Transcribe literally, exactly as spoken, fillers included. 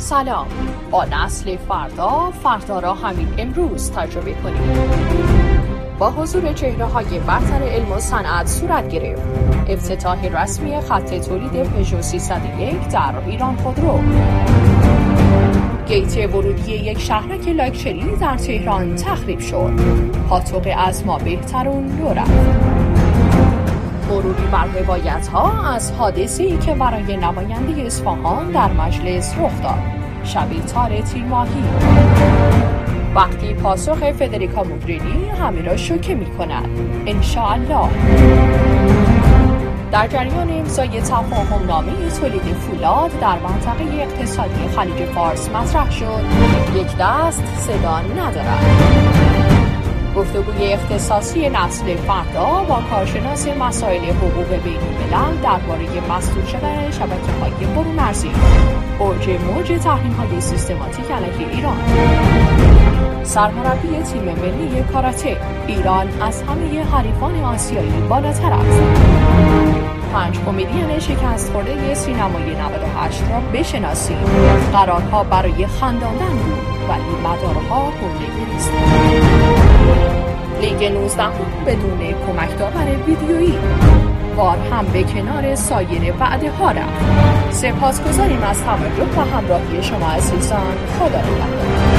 سلام، با نسل فردا فردا را همین امروز تجربه کنیم. با حضور چهره‌های برتر علم و صنعت صورت گرفت افتتاح رسمی خط تولید پژو سیصد و یک در ایران خودرو. گیت ورودی یک شهرک لاکچری در تهران تخریب شد. پاتوق از ما بهترون لو رفت. مروری بر روایت‌ها از حادثه‌ای که برای نماینده اصفهان در مجلس رخ داد. شبیه تار تیر ماهی. وقتی پاسخ فدریکا موگرینی همه را شوکه می‌کند. انشاءالله. در جریان امضای تفاهم نامه تولید فولاد در منطقه اقتصادی خلیج فارس مطرح شد. یک دست صدا ندارد. گفتگوی اختصاصی نسل فردا با کارشناس مسائل حقوق بین الملل درباره مسدود شدن شبکه‌های برون‌مرزی، اوج موج تحریم‌های سیستماتیک علیه ایران. سرمربی تیم ملی کاراته: ایران از همه حریفان آسیایی بالاتر است. پنج کمدین شکست خورده سینمای نود و هشت را بشناسیم. قرارها برای خنداندن بود ولی مدارها حوله نیست. لیگ نوزده بدون کمک داور ویدیویی. وار هم به کنار سایر وعده ها رفت. سپاسگزاریم از توجه و همراهی شما عزیزان. خدا نگهدار.